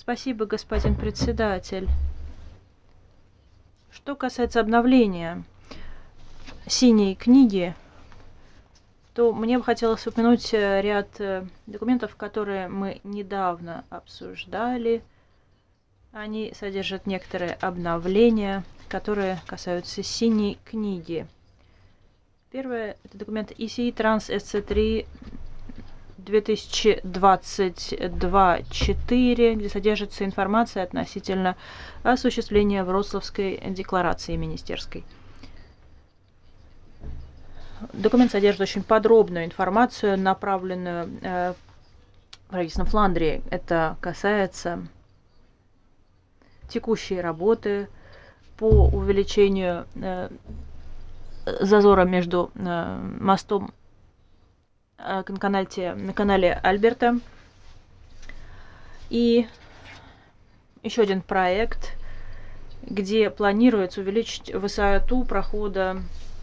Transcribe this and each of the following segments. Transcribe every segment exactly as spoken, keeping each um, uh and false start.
Спасибо, господин председатель. Что касается обновления синей книги, то мне бы хотелось упомянуть ряд документов, которые мы недавно обсуждали. Они содержат некоторые обновления, которые касаются синей книги. Первое – это документ и си и Trans эс си три две тысячи двадцать два четыре, где содержится информация относительно осуществления Вроцлавской декларации министерской. Документ содержит очень подробную информацию, направленную э, правительством Фландрии. Это касается текущей работы по увеличению э, зазора между э, мостом э, на, канале, на канале Альберта и еще один проект, где планируется увеличить высоту прохода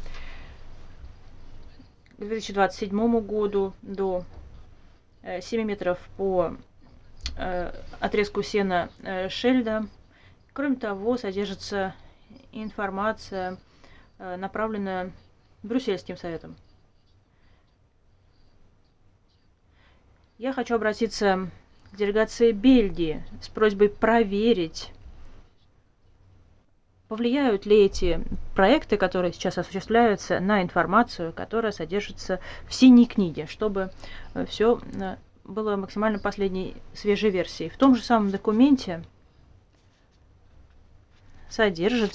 к две тысячи двадцать седьмому году до семи метров по отрезку сена Шельда. Кроме того, содержится информация, направленная Брюссельским советом. Я хочу обратиться к делегации Бельгии с просьбой проверить, повлияют ли эти проекты, которые сейчас осуществляются, на информацию, которая содержится в синей книге, чтобы все было максимально последней свежей версией. В том же самом документе содержится